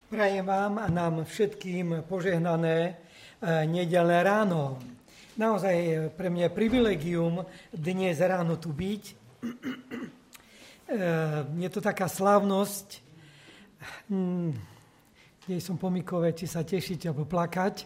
Prajem vám a nám všetkým požehnané nedeľné ráno. Naozaj pre mňa je privilegium dnes ráno tu byť. Je to taká slávnosť, kde som pomykové, či sa tešiť alebo plakať,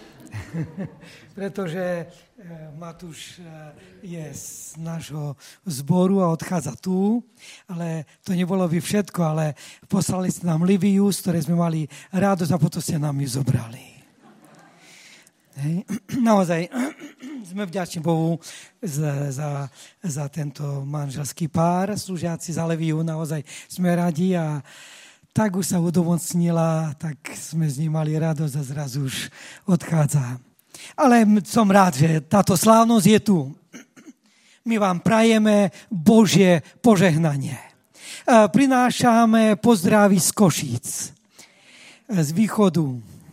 pretože Matúš je z nášho zboru a odchádza tu, ale to nebolo by všetko, ale poslali ste nám Liviu, z ktorej sme mali radosť a potom ste nám ju zobrali. Hej. Naozaj sme vďační Bohu za tento manželský pár, slúžiaci za Liviu, naozaj sme radi a tak už sa udomocnila, tak sme z nej mali radosť a zrazu už odchádza. Ale som rád, že táto slávnosť je tu. My vám prajeme Božie požehnanie. Prinášame pozdravy z Košíc, z východu.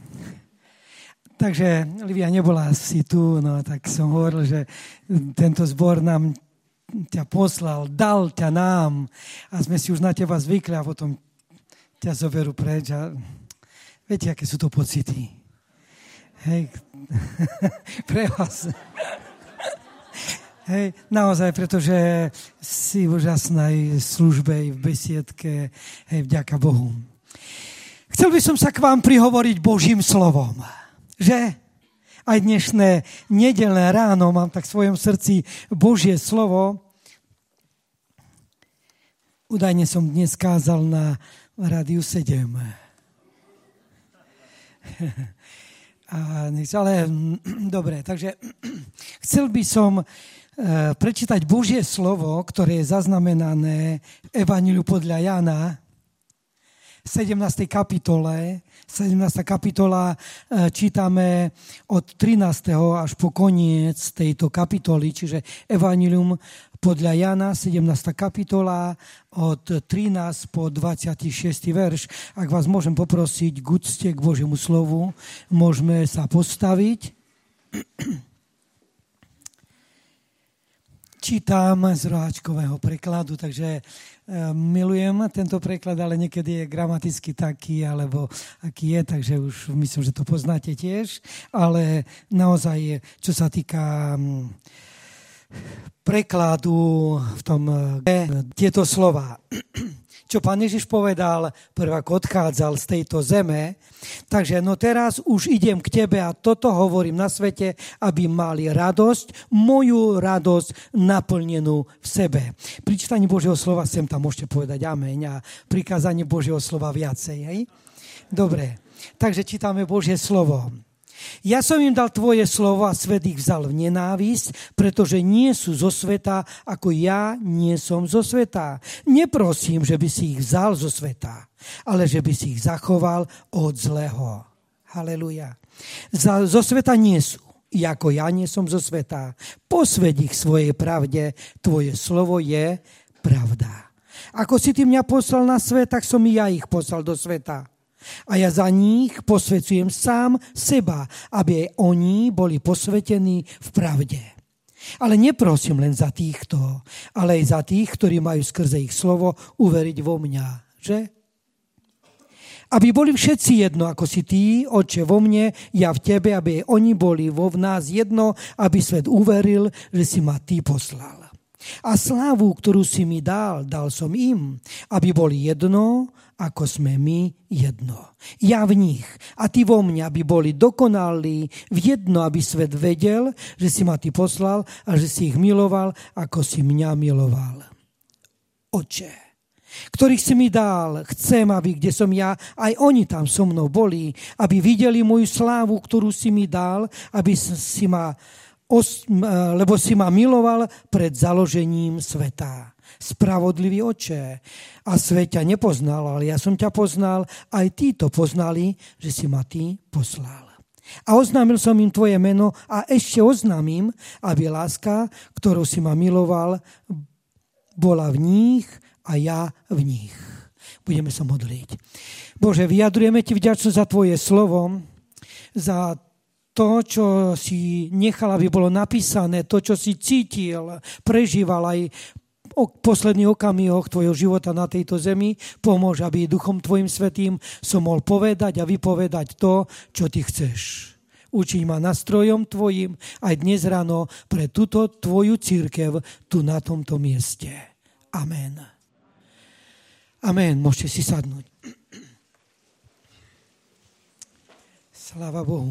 Takže Livia nebola si tu, no tak som hovoril, že tento zbor nám ťa poslal, dal ťa nám a sme si už na teba zvykli a potom ťa zoberú preč a viete, aké sú to pocity. Hej, pre vás. Hej, naozaj, pretože si v úžasnej službe, v besiedke, hej, vďaka Bohu. Chcel by som sa k vám prihovoriť Božím slovom, že aj dnešné nedeľné ráno mám tak v svojom srdci Božie slovo. Údajne som dnes kázal na Rádiu 7. Ale dobre, takže chcel by som prečítať Božie slovo, ktoré je zaznamenané v Evanjeliu podľa Jána, 17. kapitole. 17. kapitola čítame od 13. až po koniec tejto kapitoly, čiže Evanjelium podľa Jana, 17. kapitola, od 13 po 26. verš. Ak vás môžem poprosiť k úcte k Božiemu slovu, môžeme sa postaviť. Čítam z roháčkového prekladu, takže milujem tento preklad, ale niekedy je gramaticky taký, alebo aký je, takže už myslím, že to poznáte tiež. Ale naozaj, čo sa týka prekladu v tom tieto slova. Čo Pán Ježiš povedal, prvý ako odchádzal z tejto zeme, takže no teraz už idem k tebe a toto hovorím na svete, aby mali radosť, moju radosť naplnenú v sebe. Pri čítaní Božieho slova sem tam môžete povedať ameň a pri kázaní Božieho slova viacej. Hej? Dobre, takže čítame Božie slovo. Ja som im dal tvoje slovo a svet ich vzal v nenávisť, pretože nie sú zo sveta, ako ja nie som zo sveta. Neprosím, že by si ich vzal zo sveta, ale že by si ich zachoval od zlého. Haleluja. Zo sveta nie sú, ako ja nie som zo sveta. Posväť ich svojej pravde, tvoje slovo je pravda. Ako si ty mňa poslal na svet, tak som i ja ich poslal do sveta. A ja za nich posväcujem sám seba, aby aj oni boli posvätení v pravde. Ale neprosím len za týchto, ale aj za tých, ktorí majú skrze ich slovo uveriť vo mňa. Že? Aby boli všetci jedno, ako si ty, Otče, vo mne, ja v tebe, aby aj oni boli vo v nás jedno, aby svet uveril, že si ma ty poslal. A slávu, ktorú si mi dal som im, aby boli jedno, ako sme my jedno. Ja v nich a ty vo mne, aby boli dokonalí v jedno, aby svet vedel, že si ma ty poslal a že si ich miloval, ako si mňa miloval. Otče, ktorých si mi dal, chcem, aby kde som ja, aj oni tam so mnou boli, aby videli moju slávu, ktorú si mi dal, aby si ma lebo si ma miloval pred založením sveta. Spravodlivý Otče, a svet ťa nepoznal, ale ja som ťa poznal, aj tí to poznali, že si ma ty poslal. A oznámil som im tvoje meno a ešte oznámim, aby láska, ktorú si ma miloval, bola v nich a ja v nich. Budeme sa modliť. Bože, vyjadrujeme ti vďačnosť za tvoje slovo, za to, čo si nechal, aby bolo napísané, to, čo si cítil, prežíval aj posledných okamihoch tvojho života na tejto zemi. Pomôž, aby Duchom tvojim svätým som mohol povedať a vypovedať to, čo ty chceš. Učiň ma nástrojom tvojim aj dnes ráno pre túto tvoju cirkev tu na tomto mieste. Amen. Amen. Môžete si sadnúť. Sláva Bohu.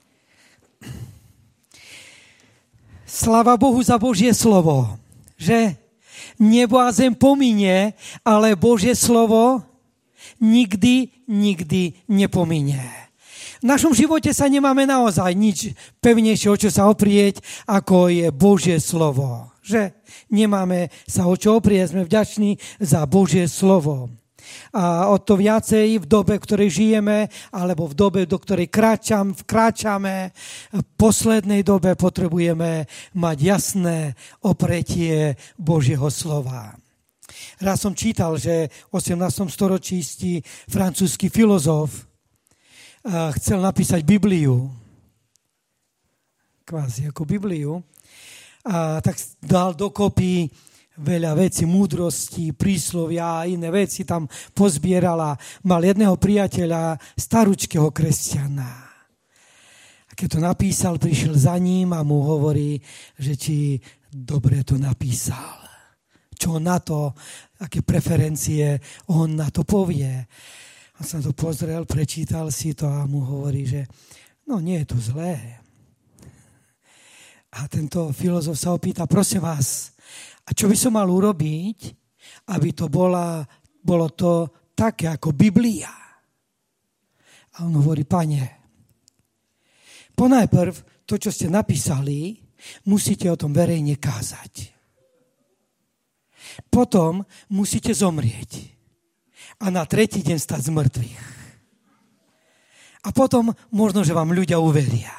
Sláva Bohu za Božie slovo, že nebo a zem pominie, ale Božie slovo nikdy nepominie. V našom živote sa nemáme naozaj nič pevnejšie, o čo sa oprieť, ako je Božie slovo. Že nemáme sa o čo oprieť, sme vďační za Božie slovo. A o to viacej v dobe, v ktorej žijeme, alebo v dobe, do ktorej vkráčame, v poslednej dobe potrebujeme mať jasné opretie Božieho slova. Raz som čítal, že v 18. storočí francúzsky filozof chcel napísať Bibliu, kvázi ako Bibliu, a tak dal dokopy veľa vecí, múdrosti, príslovia a iné veci tam pozbierala. Mal jedného priateľa, staručkého kresťana. A keď to napísal, prišiel za ním a mu hovorí, že či dobre to napísal. Čo na to, aké preferencie on na to povie. A som to pozrel, prečítal si to a mu hovorí, že no nie je to zlé. A tento filozof sa opýta, prosím vás, a čo by som mal urobiť, aby to bolo to také ako Biblia? A on hovorí, pane, ponajprv to, čo ste napísali, musíte o tom verejne kázať. Potom musíte zomrieť a na tretí deň stať z mŕtvych. A potom možno, že vám ľudia uveria.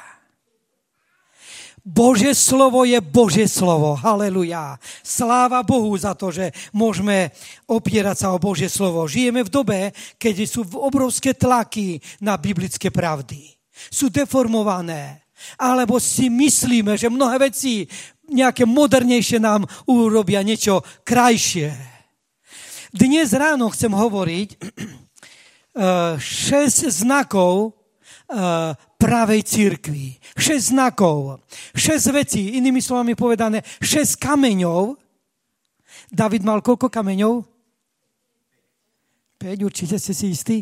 Božie slovo je Božie slovo. Haleluja. Sláva Bohu za to, že môžeme opierať sa o Božie slovo. Žijeme v dobe, keď sú obrovské tlaky na biblické pravdy. Sú deformované. Alebo si myslíme, že mnohé veci nejaké modernejšie nám urobia niečo krajšie. Dnes ráno chcem hovoriť 6 znakov pravej cirkvi. 6 znakov, 6 vecí, inými slovami povedané, 6 kameňov. David mal koľko kameňov? 5, určite ste si istí?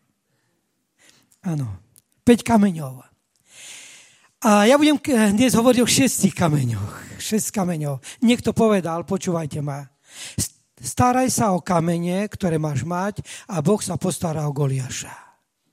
Áno, 5 kameňov. A ja budem dnes hovoriť o 6 kameňoch. 6 kameňov. Niekto povedal, počúvajte ma, staraj sa o kamene, ktoré máš mať a Boh sa postará o Goliáša.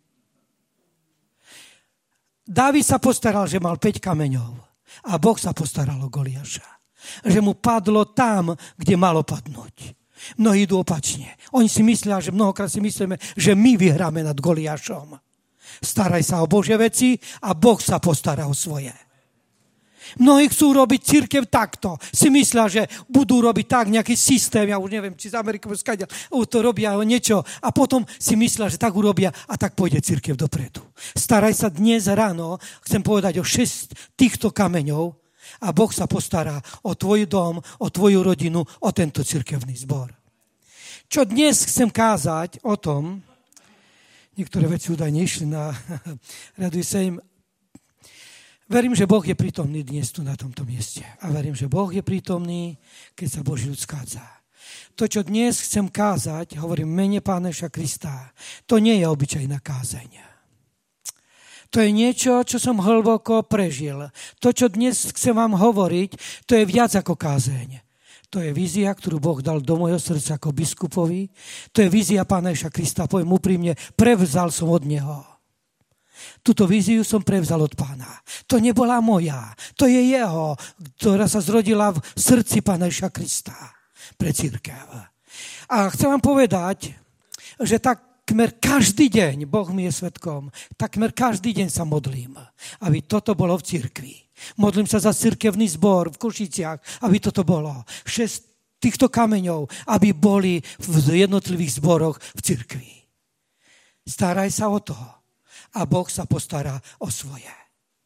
Dávid sa postaral, že mal 5 kameňov a Boh sa postaral o Goliáša. Že mu padlo tam, kde malo padnúť. Mnohí idú opačne. Oni si myslia, že mnohokrát si myslíme, že my vyhráme nad Goliášom. Staraj sa o Božie veci a Boh sa postará o svoje. Mnohí chcú robiť cirkev takto. Si myslia, že budú robiť tak nejaký systém, ja už neviem, či z Ameriky to robia niečo a potom si myslia, že tak urobia a tak pôjde cirkev dopredu. Staraj sa dnes ráno, chcem povedať o 6 týchto kameňov a Boh sa postará o tvoj dom, o tvoju rodinu, o tento cirkevný zbor. Čo dnes chcem kázať o tom, niektoré veci údajne išli na raduj sa im. Verím, že Boh je prítomný dnes tu na tomto mieste. A verím, že Boh je prítomný, keď sa Boží ľud schádza. To, čo dnes chcem kázať, hovorím v mene Pána Ježiša Krista, to nie je obyčajná kázeň. To je niečo, čo som hlboko prežil. To, čo dnes chcem vám hovoriť, to je viac ako kázeň. To je vízia, ktorú Boh dal do môjho srdca ako biskupovi. To je vízia Pána Ježiša Krista. Poviem úprimne, prevzal som od Neho. Túto víziu som prevzal od Pána. To nebola moja. To je jeho, ktorá sa zrodila v srdci Pána Ježiša Krista pre cirkev. A chcem vám povedať, že takmer každý deň, Boh mi je svedkom, takmer každý deň sa modlím, aby toto bolo v cirkvi. Modlím sa za cirkevný zbor v Košiciach, aby toto bolo. 6 týchto kameňov, aby boli v jednotlivých zboroch v cirkvi. Staraj sa o to. A Boh sa postará o svoje.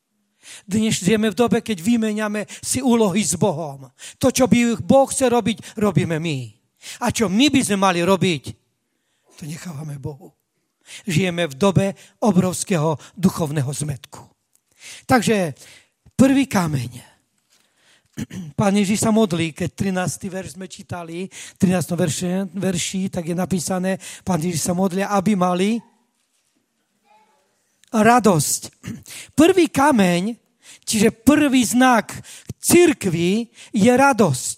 Dnes žijeme v dobe, keď vymeniame si úlohy s Bohom. To, čo by Boh chce robiť, robíme my. A čo my by sme mali robiť, to nechávame Bohu. Žijeme v dobe obrovského duchovného zmätku. Takže prvý kameň. Pán Ježiš sa modlí, keď 13. verš sme čítali, 13. verši, tak je napísané, Pán Ježiš sa modlí, aby mali radosť. Prvý kameň, čiže prvý znak cirkvi je radosť.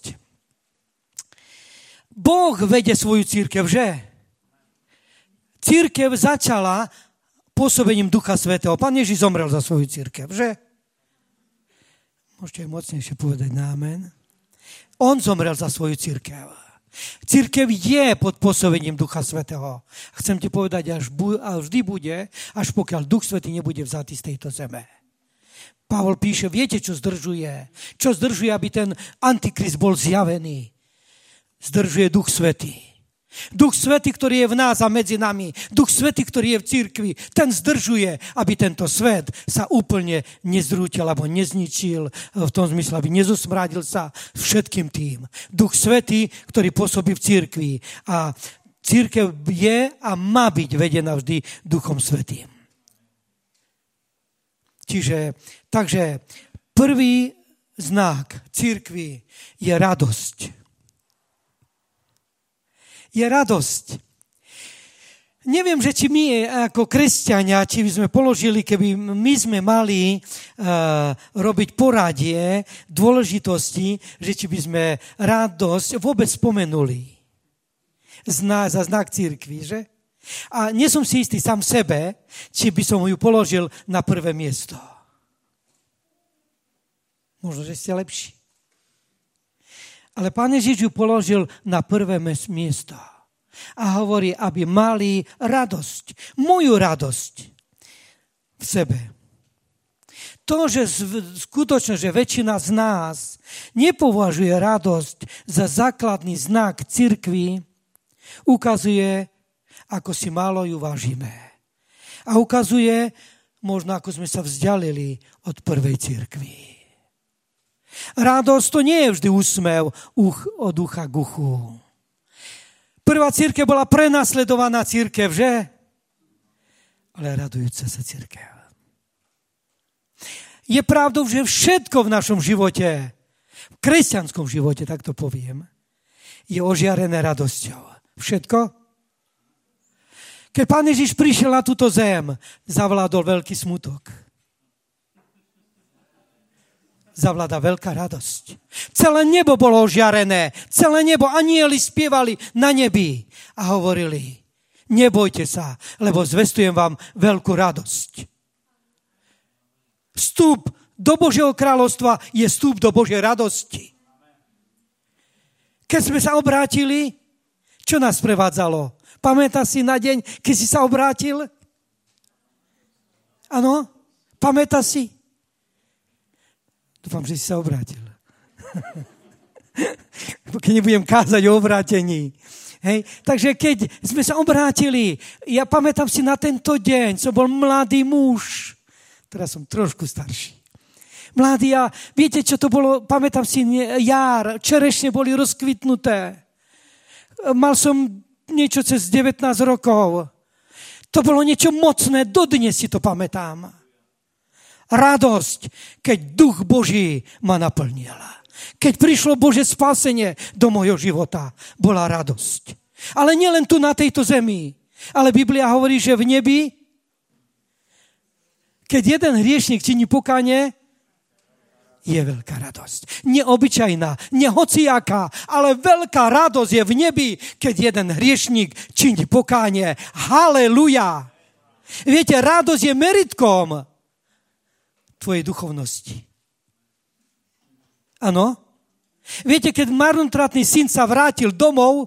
Boh vedie svoju cirkev, že? Cirkev začala pôsobením Ducha Svätého. Pán Ježiš zomrel za svoju cirkev, že? Môžete aj mocnejšie povedať na amen. On zomrel za svoju cirkev. Cirkev je pod pôsobením Ducha Svätého. Chcem ti povedať, až vždy bude, až pokiaľ Duch Svätý nebude vzatý z tejto zeme. Pavol píše, viete, čo zdržuje? Čo zdržuje, aby ten Antikrist bol zjavený? Zdržuje Duch Svätý. Duch Svätý, ktorý je v nás a medzi nami. Duch Svätý, ktorý je v cirkvi. Ten zdržuje, aby tento svet sa úplne nezrútil alebo nezničil. V tom zmysle, aby nezosmrádil sa všetkým tým. Duch Svätý, ktorý pôsobí v cirkvi. A cirkev je a má byť vedená vždy Duchom Svätým. Takže prvý znak cirkvi je radosť. Je radosť. Neviem, že či my ako kresťania, či by sme položili, keby my sme mali robiť poradie dôležitosti, že či by sme radosť vôbec spomenuli za znak cirkvi, že? A nie som si istý sám sebe, či by som ju položil na prvé miesto. Možno, že ste lepší. Ale Pán Ježiš ju položil na prvé miesto. A hovorí, aby mali radosť. Moju radosť v sebe. To, že skutočne, že väčšina z nás nepovažuje radosť za základný znak cirkvi, ukazuje, ako si málo ju vážime. A ukazuje, možno ako sme sa vzdialili od prvej cirkvi. Radosť to nie je vždy úsmev od ucha k uchu. Prvá cirkev bola prenasledovaná cirkev, že? Ale radujúca sa cirkev. Je pravdou, že všetko v našom živote, v kresťanskom živote, tak to poviem, je ožiarené radosťou. Všetko? Keď Pán Ježiš prišiel na túto zem, zavládol veľký smutok. Zavláda veľká radosť. Celé nebo bolo ožiarené. Celé nebo, anjeli spievali na nebi a hovorili, nebojte sa, lebo zvestujem vám veľkú radosť. Vstup do Božieho kráľovstva je vstup do Božej radosti. Keď sme sa obrátili, čo nás prevádzalo? Pamätáš si na deň, keď si sa obrátil? Áno? Pamätáš si? Dúfam, že si sa obrátil. Keď nebudem kázať o obrátení. Hej? Takže keď sme sa obrátili, ja pamätám si na tento deň, som bol mladý muž. Teraz som trošku starší. Mladý a viete, čo to bolo? Pamätám si jar, čerešne boli rozkvitnuté. Mal som niečo cez 19 rokov. To bolo niečo mocné, dodnes si to pamätám. Radosť, keď Duch Boží ma naplnil. Keď prišlo Božie spásenie do môjho života, bola radosť. Ale nielen tu na tejto zemi, ale Biblia hovorí, že v nebi, keď jeden hriešnik činí pokánie, je veľká radosť. Neobyčajná, nehociaká, ale veľká radosť je v nebi, keď jeden hriešnik činí pokánie. Haleluja! Viete, radosť je meritkom tvojej duchovnosti. Áno? Viete, keď marnotratný syn sa vrátil domov,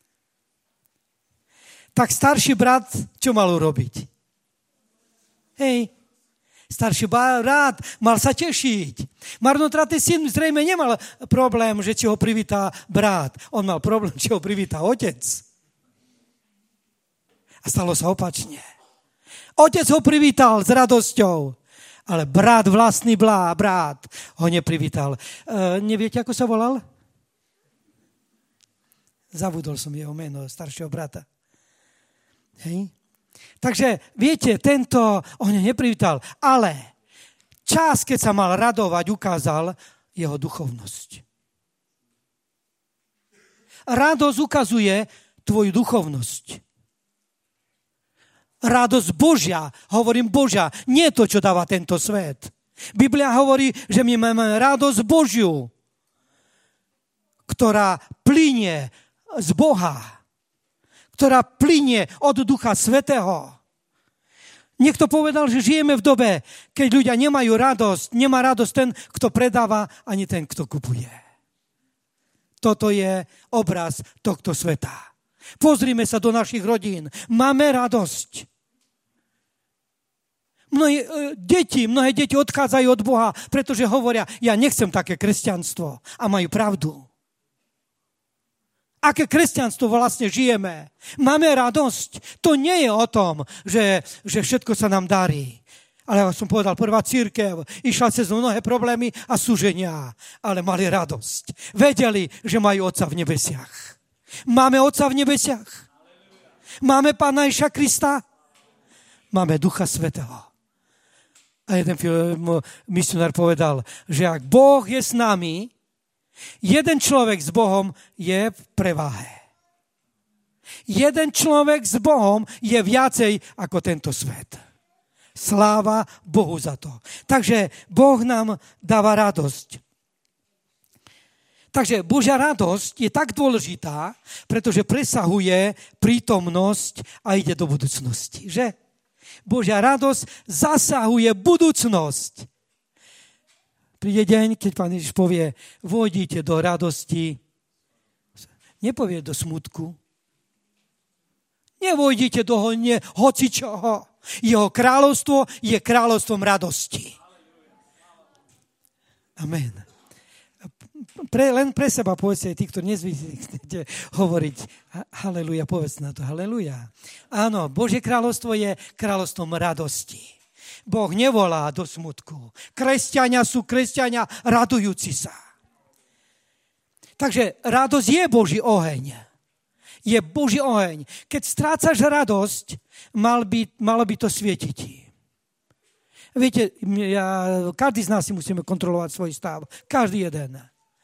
tak starší brat čo mal urobiť? Hej, starší brat mal sa tešiť. Marnotratný syn zrejme nemal problém, že či ho privítá brat. On mal problém, či ho privítá otec. A stalo sa opačne. Otec ho privítal s radosťou. Ale vlastný brat ho neprivítal. Neviete, ako sa volal? Zabudol som jeho meno, staršieho brata. Hej? Takže, viete, on ho neprivítal, ale čas, keď sa mal radovať, ukázal jeho duchovnosť. Radosť ukazuje tvoju duchovnosť. Radosť Božia, hovorím Božia, nie to, čo dáva tento svet. Biblia hovorí, že my máme radosť Božiu, ktorá plynie z Boha, ktorá plynie od Ducha Svätého. Niekto povedal, že žijeme v dobe, keď ľudia nemajú radosť, nemá radosť ten, kto predáva, ani ten, kto kupuje. Toto je obraz tohto sveta. Pozrime sa do našich rodín. Máme radosť. Mnohé deti odchádzajú od Boha, pretože hovoria, ja nechcem také kresťanstvo. A majú pravdu. Aké kresťanstvo vlastne žijeme? Máme radosť. To nie je o tom, že všetko sa nám darí. Ale ja som povedal, prvá cirkev išla cez mnohé problémy a súženia, ale mali radosť. Vedeli, že majú Otca v nebesiach. Máme Otca v nebesiach. Máme Pána Ježiša Krista. Máme Ducha Svätého. A jeden misionár povedal, že ak Boh je s nami, jeden človek s Bohom je v preváhe. Jeden človek s Bohom je viacej ako tento svet. Sláva Bohu za to. Takže Boh nám dáva radosť. Takže Božia radosť je tak dôležitá, pretože presahuje prítomnosť a ide do budúcnosti. Že? Božia radosť zasahuje budúcnosť. Príde deň, keď Pán Ježiš povie, vojdite do radosti. Nepovie do smutku. Nevojdite do hocičoho. Jeho kráľovstvo je kráľovstvom radosti. Amen. Len pre seba povedzte, tí, ktorí nezvyknete hovoriť haleluja, povedz na to haleluja. Áno, Božie kráľovstvo je kráľovstvom radosti. Boh nevolá do smutku. Kresťania sú kresťania radujúci sa. Takže radosť je Boží oheň. Je Boží oheň. Keď strácaš radosť, malo by to svietiť. Viete, každý z nás si musíme kontrolovať svoj stav. Každý jeden.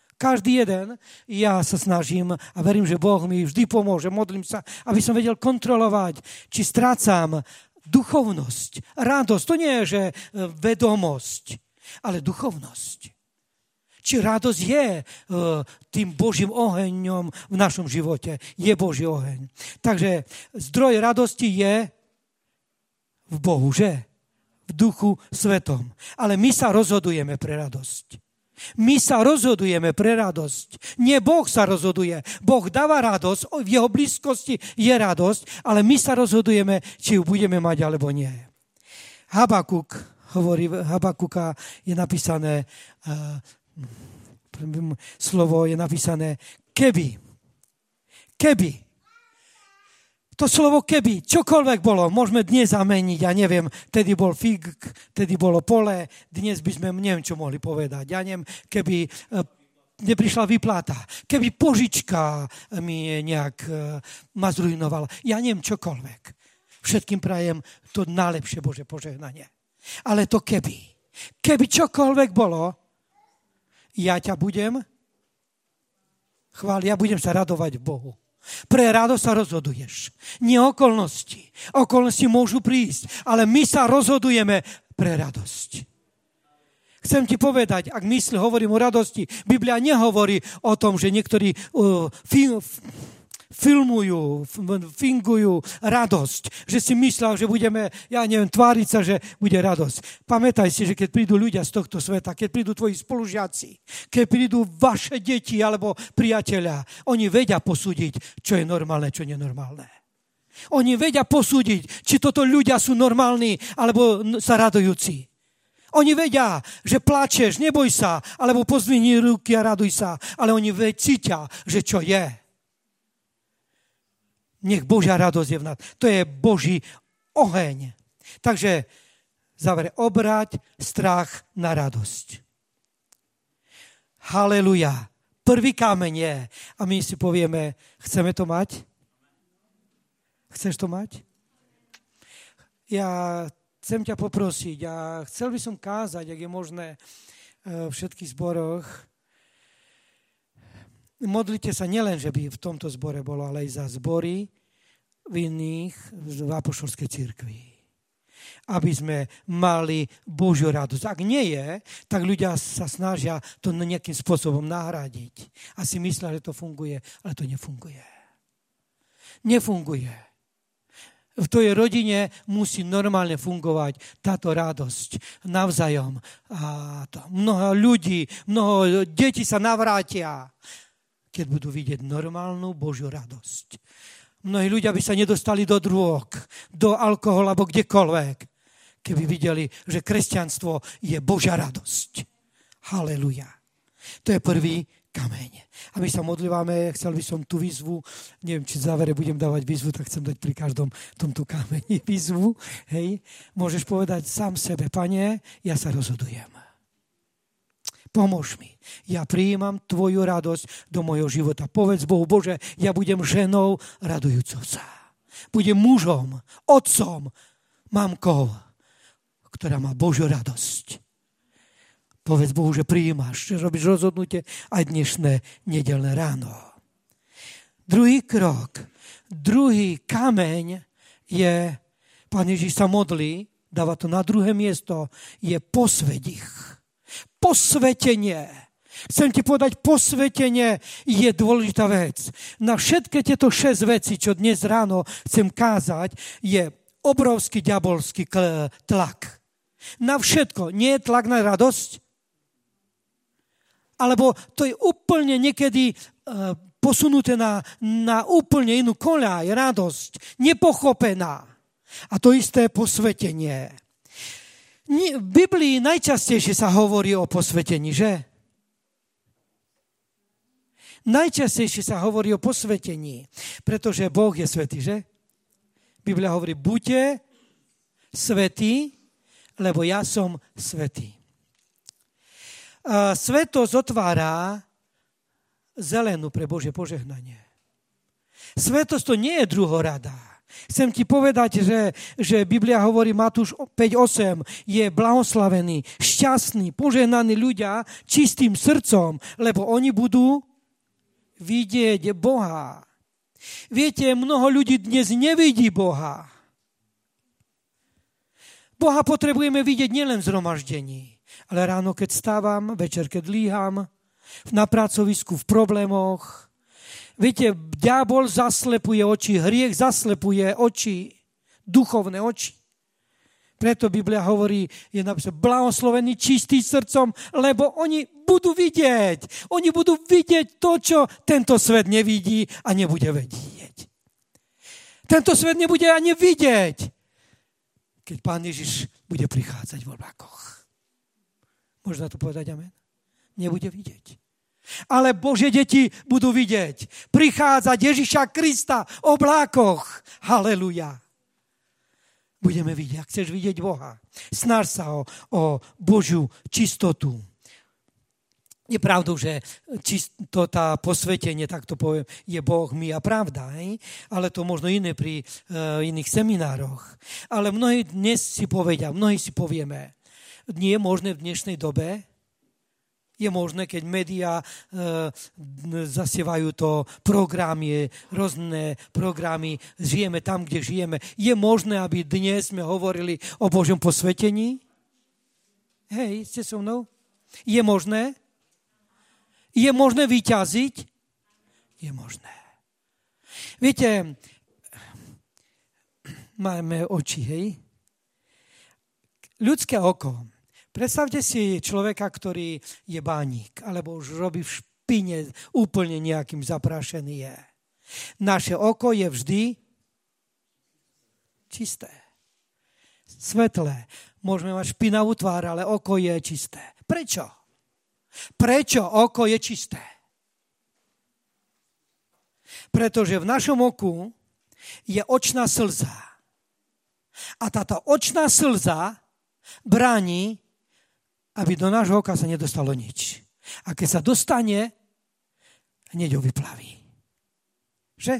Ja sa snažím a verím, že Boh mi vždy pomôže. Modlím sa, aby som vedel kontrolovať, či strácam duchovnosť, radosť. To nie je, že vedomosť, ale duchovnosť. Či radosť je tým Božím oheňom v našom živote. Je Boží oheň. Takže zdroj radosti je v Bohu, že? V Duchu Svetom. Ale my sa rozhodujeme pre radosť. My sa rozhodujeme pre radosť. Nie Boh sa rozhoduje. Boh dáva radosť, v jeho blízkosti je radosť, ale my sa rozhodujeme, či ju budeme mať, alebo nie. Habakuka je napísané, slovo je napísané keby. To slovo keby, čokoľvek bolo, môžeme dnes zameniť, ja neviem, tedy bol fig, tedy bolo pole, dnes by sme, neviem, čo mohli povedať, ja neviem, keby neprišla výplata, keby požička mi nejak ma zrujnovala, ja neviem, čokoľvek. Všetkým prajem to najlepšie Bože požehnanie. Ale to keby čokoľvek bolo, ja ťa budem chváliť, ja budem sa radovať v Bohu. Pre radosť sa rozhoduješ. Nie okolnosti. Okolnosti môžu prísť, ale my sa rozhodujeme pre radosť. Chcem ti povedať, ak hovorím o radosti, Biblia nehovorí o tom, že niektorí fingujú radosť, že si myslel, že budeme, tváriť sa, že bude radosť. Pamätaj si, že keď prídu ľudia z tohto sveta, keď prídu tvoji spolužiaci, keď prídu vaše deti alebo priatelia, oni vedia posúdiť, čo je normálne, čo je nenormálne. Oni vedia posúdiť, či toto ľudia sú normálni alebo sa radujúci. Oni vedia, že plačeš, neboj sa, alebo pozdvihni ruky a raduj sa, ale oni cítia, že čo je. Nech Božia radosť je v nás. To je Boží oheň. Takže Záver, obrať strach na radosť. Haleluja. Prvý kameň je. A my si povieme, chceme to mať? Chceš to mať? Ja chcem ťa poprosiť a chcel by som kázať, ak je možné, v všetkých zboroch. Modlite sa nielen, že by v tomto zbore bolo, ale aj za zbory v iných, v apoštolskej cirkvi. Aby sme mali Božiu radosť. Ak nie je, tak ľudia sa snažia to nejakým spôsobom nahradiť. A si myslia, že to funguje, ale to nefunguje. Nefunguje. V tvojej rodine musí normálne fungovať táto radosť navzájom. A to mnoho ľudí, mnoho detí sa navrátia, keď budú vidieť normálnu Božiu radosť. Mnohí ľudia by sa nedostali do drog, do alkoholu alebo kdekoľvek, keby videli, že kresťanstvo je Božia radosť. Haleluja. To je prvý kameň. A my sa modlívame, chcel by som tú výzvu, neviem, či v závere budem dávať výzvu, tak chcem dať pri každom tomto kameni výzvu. Hej. Môžeš povedať sám sebe, Pane, ja sa rozhodujem. Pomôž mi. Ja prijímam tvoju radosť do mojho života. Povedz Bohu, Bože, ja budem ženou radujúcou sa. Budem mužom, otcom, mamkou, ktorá má Božiu radosť. Povedz Bohu, že prijímaš, že robíš rozhodnutie aj dnešné nedeľné ráno. Druhý krok, druhý kameň je, Pán Ježiš sa modlí, dáva to na druhé miesto, je posväť ich. Posvetenie. Chcem ti povedať, posvetenie je dôležitá vec. Na všetky tieto 6 vecí, čo dnes ráno chcem kázať, je obrovský diabolský tlak. Na všetko. Nie je tlak na radosť? Alebo to je úplne niekedy posunuté na úplne inú koľaj, radosť, nepochopená. A to isté posvetenie. V Biblii najčastejšie sa hovorí o posvetení, že? Najčastejšie sa hovorí o posvetení, pretože Boh je svätý, že? Biblia hovorí, buďte svätí, lebo ja som svätý. Svätosť otvára zelenú pre Božie požehnanie. Svätosť to nie je druhorada. Chcem ti povedať, že Biblia hovorí, Matúš 5:8, je blahoslavený, šťastný, požehnaní ľudia čistým srdcom, lebo oni budú vidieť Boha. Viete, mnoho ľudí dnes nevidí Boha. Boha potrebujeme vidieť nielen v zhromaždení, ale ráno, keď stávam, večer, keď líham, na pracovisku, v problémoch. Viete, diabol zaslepuje oči, hriech zaslepuje oči, duchovné oči. Preto Biblia hovorí, je napísané, blahoslovení čistý srdcom, lebo oni budú vidieť. Oni budú vidieť to, čo tento svet nevidí a nebude vedieť. Tento svet nebude ani vidieť, keď Pán Ježiš bude prichádzať v oblakoch. Môžeme to povedať, amen? Nebude vidieť. Ale Božie deti budú vidieť. Prichádzať Ježiša Krista v oblákoch. Haleluja. Budeme vidieť. Ak chceš vidieť Boha, snaž sa o Božiu čistotu. Je pravdou, že čistota, posvetenie, tak to poviem, je Boh, my a pravda. Ale to možno iné pri iných seminároch. Ale mnohí dnes si povedia, mnohí si povieme, nie je možné v dnešnej dobe. Je možné, keď médiá zasievajú to programy, rôzne programy, žijeme tam, kde žijeme. Je možné, aby dnes sme hovorili o Božom posvetení? Hej, ste so mnou? Je možné? Je možné vyťaziť? Je možné. Viete, máme oči, hej? Ľudské oko. Predstavte si človeka, ktorý je bánik, alebo už robí v špine, úplne nejakým zaprášený je. Naše oko je vždy čisté, svetlé. Môžeme mať špinavú tvár, ale oko je čisté. Prečo? Prečo oko je čisté? Pretože v našom oku je očná slza. A táto očná slza bráni, aby do nášho oka sa nedostalo nič. A keď sa dostane, hneď ho vyplaví. Že?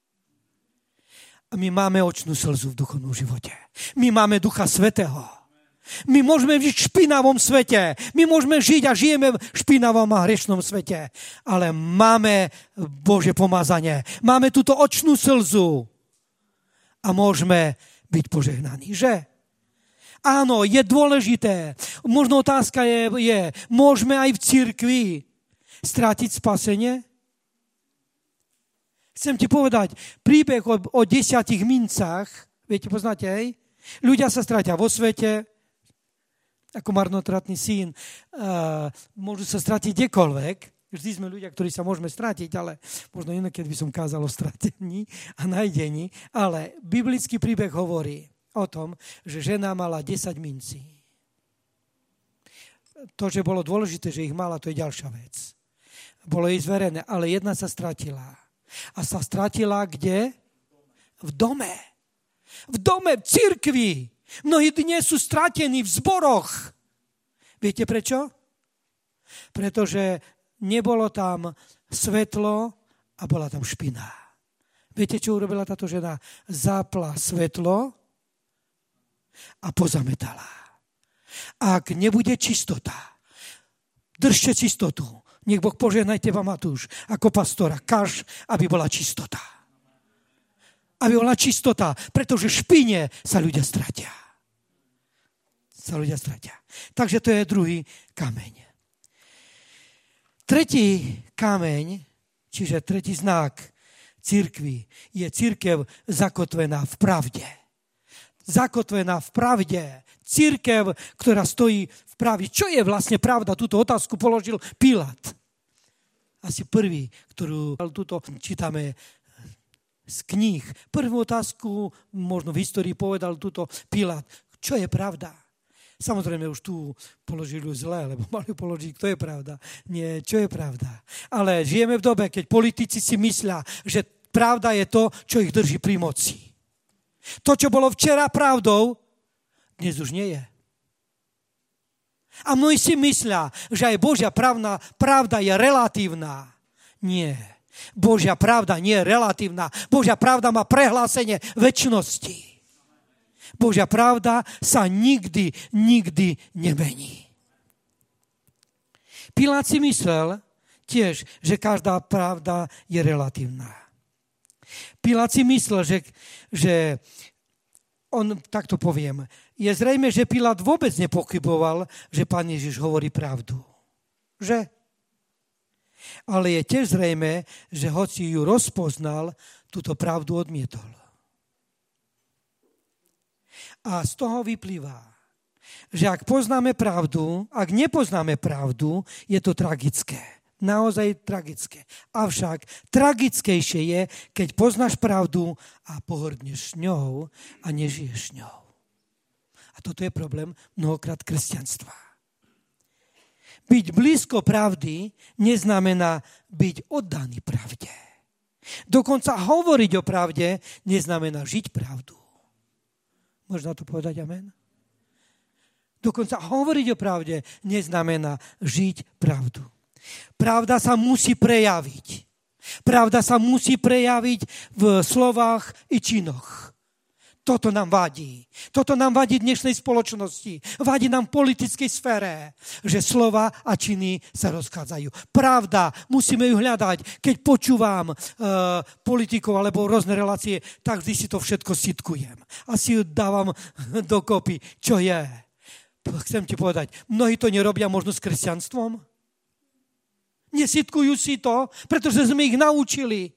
A my máme očnú slzu v duchovnom živote. My máme Ducha Svätého. My môžeme žiť v špinavom svete. My môžeme žiť a žijeme v špinavom a hriešnom svete. Ale máme Božie pomazanie. Máme túto očnú slzu. A môžeme byť požehnaní. Že? Áno, je dôležité. Možno otázka je, môžeme aj v cirkvi strátiť spasenie? Chcem ti povedať, príbeh o 10 mincách, viete, poznáte, hej? Ľudia sa stratia vo svete, ako marnotratný syn, môžu sa stratiť kdekoľvek. Vždy sme ľudia, ktorí sa môžeme stratiť, ale možno inokedy by som kázal o stratení a nájdení. Ale biblický príbeh hovorí o tom, že žena mala 10 mincí. To, že bolo dôležité, že ich mala, to je ďalšia vec. Bolo jej zverené, ale jedna sa stratila. A sa stratila kde? V dome. V dome, v cirkvi. Mnohí dnes sú stratení v zboroch. Viete prečo? Pretože nebolo tam svetlo a bola tam špina. Viete, čo urobila táto žena? Zapla svetlo a pozametala. Ak nebude čistota, držte čistotu. Nech Boh požehnaj teba, Matúš, ako pastora. Kaž, aby bola čistota. Aby bola čistota, pretože v špine sa ľudia stratia. Takže to je druhý kameň. Tretí kameň, čiže tretí znak cirkvi, je cirkev zakotvená v pravde. Zakotvená v pravde. Cirkev, ktorá stojí v pravde. Čo je vlastne pravda? Túto otázku položil Pilát. Asi prvý, ktorú tuto čítame z kníh. Prvú otázku možno v histórii povedal túto Pilát. Čo je pravda? Samozrejme už tu položili zle, lebo mali položiť, kto je pravda. Nie, čo je pravda. Ale žijeme v dobe, keď politici si myslia, že pravda je to, čo ich drží pri moci. To, čo bolo včera pravdou, dnes už nie je. A mnohí si myslia, že aj Božia pravda je relatívna. Nie. Božia pravda nie je relatívna. Božia pravda má prehlásenie večnosti. Božia pravda sa nikdy nemení. Pilát si myslel tiež, že každá pravda je relatívna. Pilát si myslel, že on, takto poviem, je zrejme, že Pilát vôbec nepochyboval, že Pán Ježiš hovorí pravdu. Že? Ale je tiež zrejme, že hoci ju rozpoznal, túto pravdu odmietol. A z toho vyplýva, že ak poznáme pravdu, ak nepoznáme pravdu, je to tragické. Naozaj tragické. Avšak tragickejšie je, keď poznáš pravdu a pohrdneš ňou a nežiješ ňou. A toto je problém mnohokrát kresťanstva. Byť blízko pravdy neznamená byť oddaný pravde. Dokonca hovoriť o pravde neznamená žiť pravdu. Možno to povedať amen? Dokonca hovoriť o pravde neznamená žiť pravdu. Pravda sa musí prejaviť. Pravda sa musí prejaviť v slovách i činoch. Toto nám vadí. Toto nám vadí v dnešnej spoločnosti. Vadí nám v politickej sfére, že slova a činy sa rozchádzajú. Pravda, musíme ju hľadať. Keď počúvam politikov alebo rôzne relácie, tak vždy si to všetko sitkujem. A si ju dávam dokopy, čo je. Chcem ti povedať, mnohí to nerobia možno s kresťanstvom. Nesitkujú si to, pretože sme ich naučili,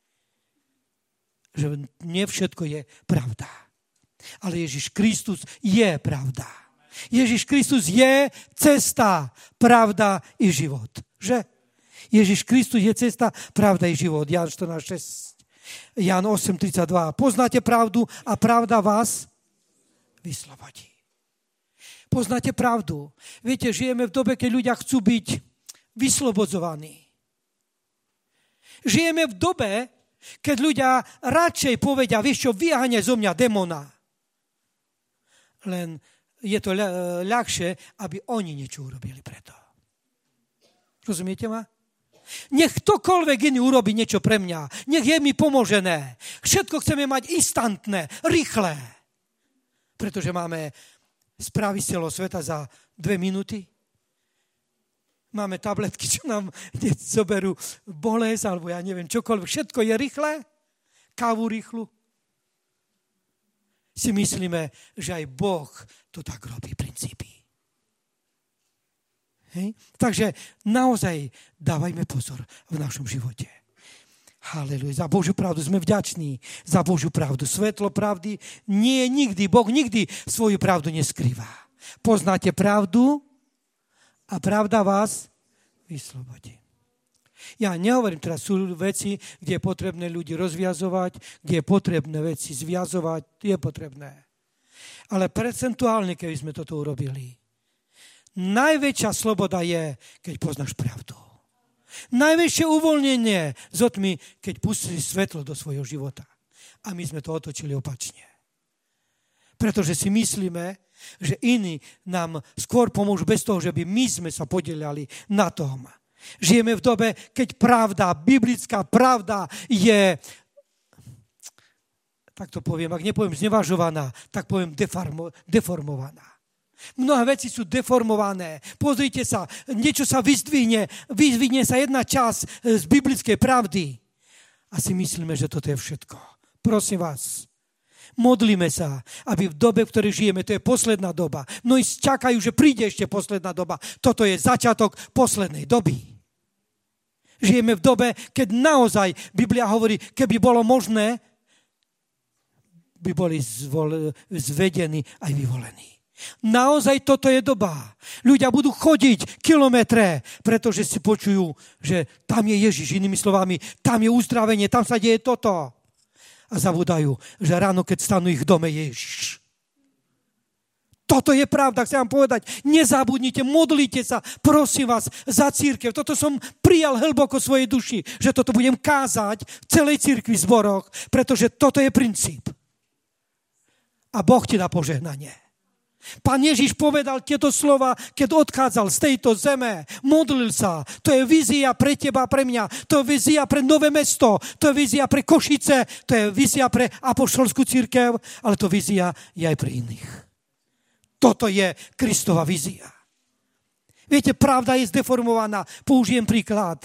že nie všetko je pravda. Ale Ježiš Kristus je pravda. Ježiš Kristus je cesta, pravda i život. Že? Ježiš Kristus je cesta, pravda i život. Ján 14:6. Ján 8:32. Poznáte pravdu a pravda vás vyslobodí. Poznáte pravdu. Viete, žijeme v dobe, keď ľudia chcú byť vyslobodzovaní. Žijeme v dobe, keď ľudia radšej povedia, vieš čo, vyháňaj zo mňa demona. Len je to ľahšie, aby oni niečo urobili preto. Rozumiete ma? Nech ktokoľvek iný urobí niečo pre mňa. Nech je mi pomožené. Všetko chceme mať instantné, rýchle. Pretože máme správy z celého sveta za 2 minúty. Máme tabletky, čo nám zoberú bolesť, alebo ja neviem, čokoľvek. Všetko je rýchle. Kávu rýchlu. Si myslíme, že aj Boh to tak robí, princípy. Hej? Takže naozaj dávajme pozor v našom živote. Haleluja. Za Božiu pravdu sme vďační. Za Božiu pravdu. Svetlo pravdy nie je nikdy. Boh nikdy svoju pravdu neskrýva. Poznáte pravdu a pravda vás vyslobodí. Ja nehovorím teraz, sú veci, kde je potrebné ľudí rozviazovať, kde je potrebné veci zviazovať, je potrebné. Ale percentuálne, keby sme toto urobili, najväčšia sloboda je, keď poznáš pravdu. Najväčšie uvoľnenie z otmy, keď pustí svetlo do svojho života. A my sme to otočili opačne. Pretože si myslíme, že iní nám skôr pomôžu bez toho, že by my sme sa podielali na tom. Žijeme v dobe, keď pravda, biblická pravda je, tak to poviem, ak nepoviem znevažovaná, tak poviem deformovaná. Mnohé veci sú deformované. Pozrite sa, niečo sa vyzdvihne sa jedna časť z biblickej pravdy. A si myslíme, že toto je všetko. Prosím vás, modlíme sa, aby v dobe, v ktorej žijeme, to je posledná doba. Mnohí čakajú, že príde ešte posledná doba. Toto je začiatok poslednej doby. Žijeme v dobe, keď naozaj Biblia hovorí, keby bolo možné, by boli zvedení aj vyvolení. Naozaj toto je doba. Ľudia budú chodiť kilometre, pretože si počujú, že tam je Ježiš, inými slovami, tam je uzdravenie, tam sa deje toto. A zabúdajú, že ráno, keď stanú ich v dome, je Ježiš. Toto je pravda, chcem vám povedať. Nezabudnite, modlite sa, prosím vás, za cirkev. Toto som prijal hlboko svojej duši, že toto budem kázať v celej cirkvi, zboroch, pretože toto je princíp. A Boh ti dá požehnanie. Pán Ježiš povedal tieto slova, keď odchádzal z tejto zeme. Modlil sa. To je vízia pre teba, pre mňa. To je vízia pre Nové Mesto. To je vízia pre Košice. To je vízia pre apoštolskú cirkev. Ale to vízia je aj pre iných. Toto je Kristova vízia. Viete, pravda je zdeformovaná. Použijem príklad.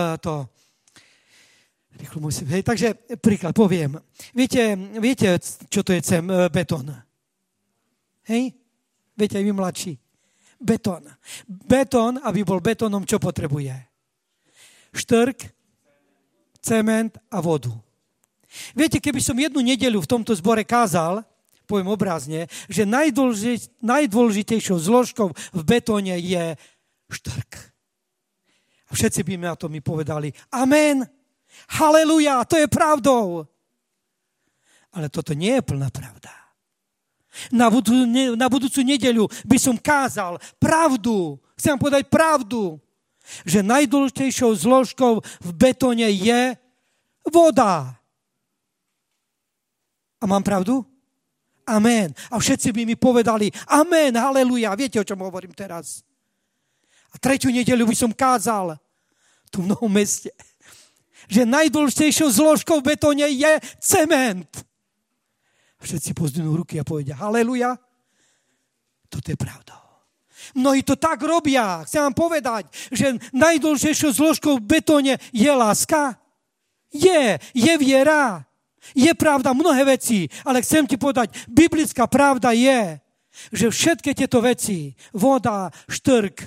Takže príklad poviem. Viete, čo to je betón? Hej? Viete, aj vy mladší. Betón. Betón, aby bol betónom, čo potrebuje? Štrk, cement a vodu. Viete, keby som jednu nedeľu v tomto zbore kázal, poviem obrazne, že najdôležitejšou zložkou v betóne je štrk. A všetci by na to mi povedali, amen, haleluja, to je pravdou. Ale toto nie je plná pravda. Na budúcu nedeľu by som kázal pravdu. Chcem povedať pravdu, že najdôležitejšou zložkou v betóne je voda. A mám pravdu? Amen. A všetci by mi povedali amen, haleluja. Viete, o čom hovorím teraz? A tretiu nedeľu by som kázal tu v Novom Meste, že najdôležitejšou zložkou v betóne je cement. Všetci pozdvihnú ruky a povedia haleluja. Toto je pravda. Mnohí to tak robia. Chcem vám povedať, že najdôležitejšou zložkou v betóne je láska. Je viera. Je pravda mnohé veci, ale chcem ti povedať, biblická pravda je, že všetky tieto veci, voda, štrk,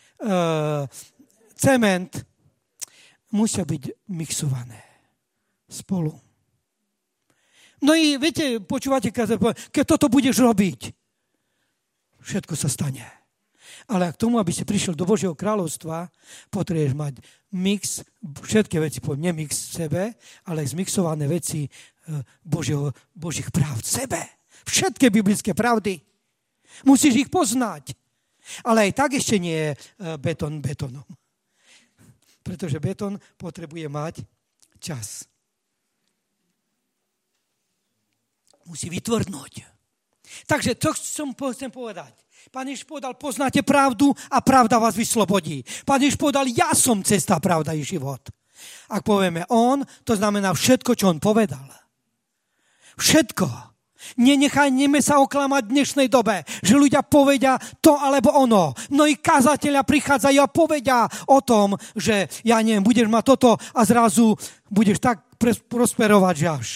cement, musia byť mixované spolu. No i viete, počúvate, keď toto budeš robiť, všetko sa stane. Ale k tomu, aby si prišiel do Božieho kráľovstva, potrebuješ mať mix, všetky veci, poviem, nemix v sebe, ale zmixované veci Božích práv v sebe. Všetky biblické pravdy. Musíš ich poznať. Ale aj tak ešte nie je betón betónom. Pretože betón potrebuje mať čas. Musí vytvrdnúť. Takže to chcem povedať. Pán Ježiš povedal, poznáte pravdu a pravda vás vyslobodí. Pán Ježiš povedal, ja som cesta, pravda i život. Ak povieme on, to znamená všetko, čo on povedal. Všetko. Nenechajme sa oklamať v dnešnej dobe, že ľudia povedia to alebo ono. Mnohí kazatelia prichádzajú a povedia o tom, že ja neviem, budeš mať toto a zrazu budeš tak prosperovať, že až.